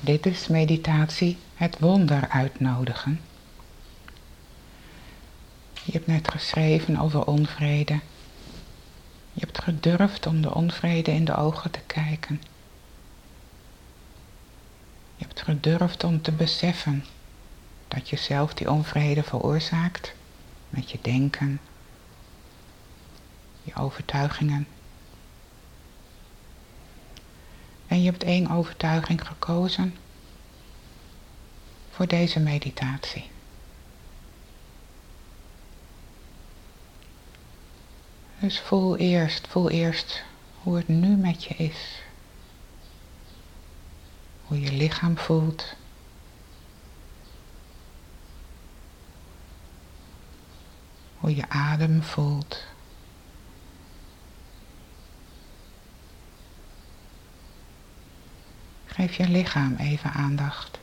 Dit is meditatie, het wonder uitnodigen. Je hebt net geschreven over onvrede. Je hebt gedurfd om de onvrede in de ogen te kijken. Je hebt gedurfd om te beseffen dat je zelf die onvrede veroorzaakt met je denken, je overtuigingen. En je hebt 1 overtuiging gekozen voor deze meditatie. Dus voel eerst hoe het nu met je is. Hoe je lichaam voelt. Hoe je adem voelt. Geef je lichaam even aandacht.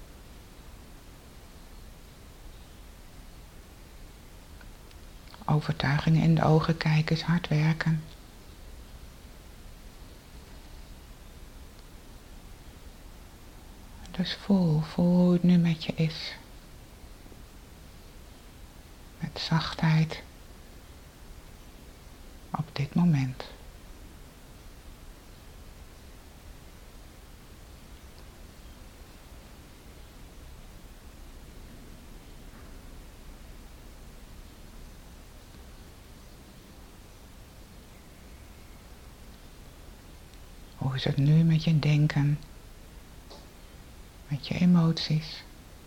Overtuigingen in de ogen kijken is hard werken. Dus voel hoe het nu met je is. Met zachtheid. Op dit moment. Hoe is het nu met je denken? Met je emoties?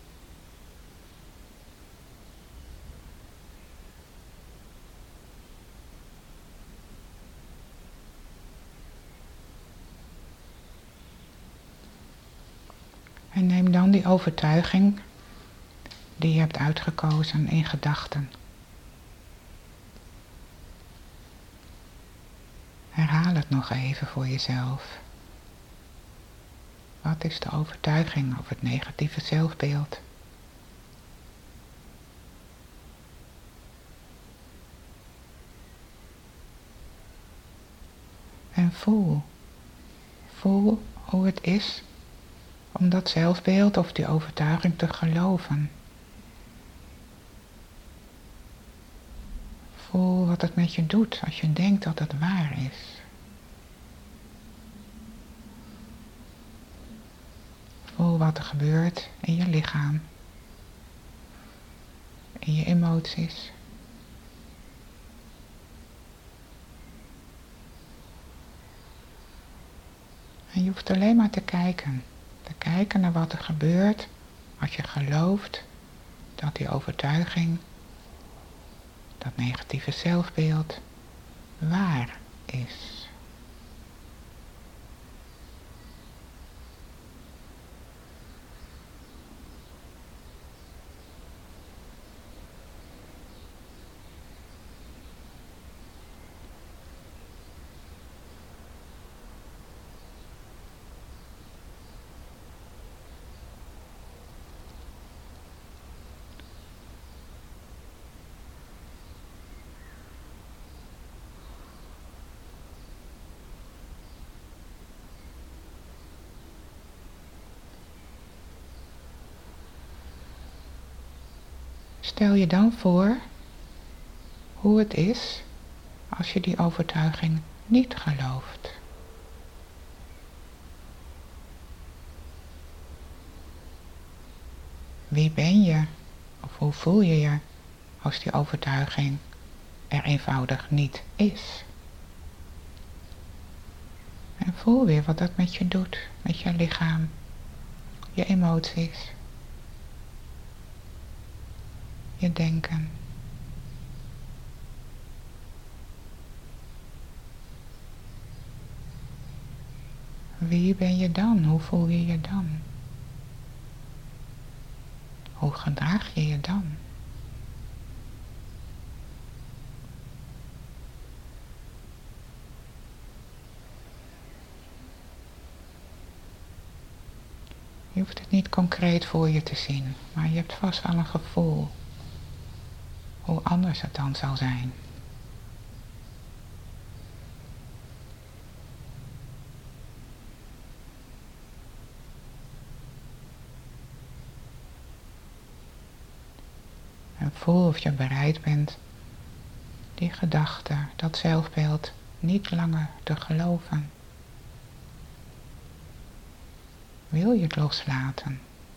En neem dan die overtuiging die je hebt uitgekozen in gedachten. Herhaal het nog even voor jezelf. Wat is de overtuiging over het negatieve zelfbeeld? En voel hoe het is om dat zelfbeeld of die overtuiging te geloven. Voel wat het met je doet als je denkt dat het waar is. Voel wat er gebeurt in je lichaam, in je emoties. En je hoeft alleen maar te kijken naar wat er gebeurt als je gelooft dat die overtuiging, dat negatieve zelfbeeld, waar is. Stel je dan voor hoe het is als je die overtuiging niet gelooft. Wie ben je of hoe voel je je als die overtuiging er eenvoudig niet is? En voel weer wat dat met je doet, met je lichaam, je emoties, je denken. Wie ben je dan? Hoe voel je je dan? Hoe gedraag je je dan? Je hoeft het niet concreet voor je te zien, maar je hebt vast wel een gevoel hoe anders het dan zou zijn. voel of je bereid bent die gedachte, dat zelfbeeld, niet langer te geloven. Wil je het loslaten?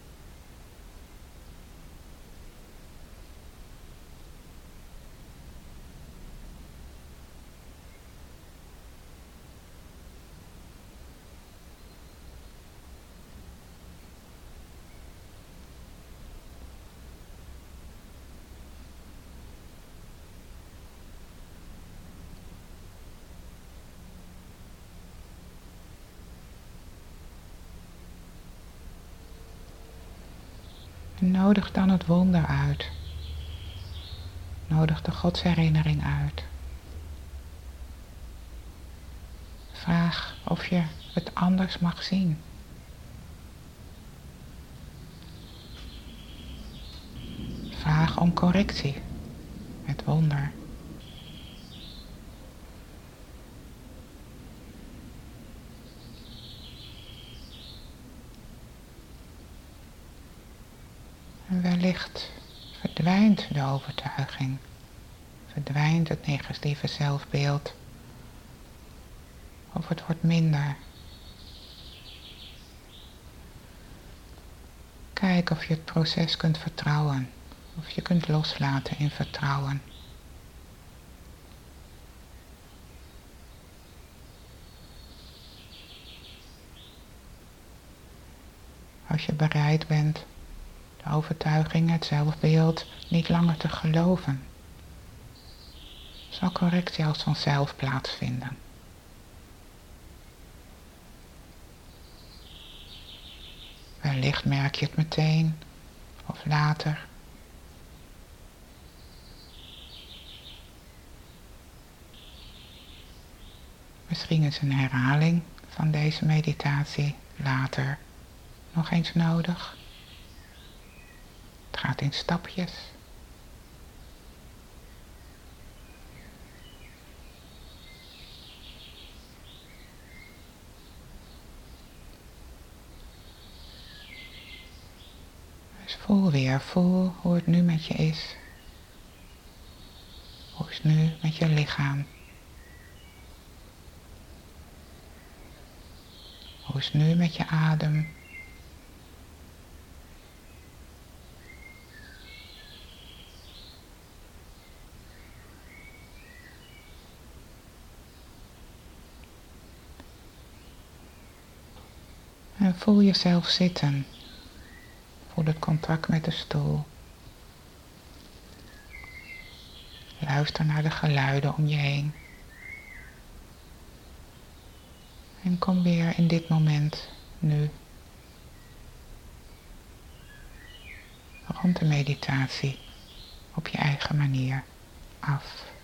En nodig dan het wonder uit. Nodig de godsherinnering uit. Vraag of je het anders mag zien. Vraag om correctie. Het wonder. En wellicht verdwijnt de overtuiging. Verdwijnt het negatieve zelfbeeld. Of het wordt minder. Kijk of je het proces kunt vertrouwen. Of je kunt loslaten in vertrouwen. Als je bereid bent de overtuiging, het zelfbeeld niet langer te geloven, zal correctie als vanzelf plaatsvinden. Wellicht merk je het meteen of later. Misschien is een herhaling van deze meditatie later nog eens nodig. Het gaat in stapjes. Dus voel hoe het nu met je is. Hoe is het nu met je lichaam? Hoe is het nu met je adem? En voel jezelf zitten. Voel het contact met de stoel. Luister naar de geluiden om je heen. En kom weer in dit moment, nu. Rond de meditatie, op je eigen manier, af.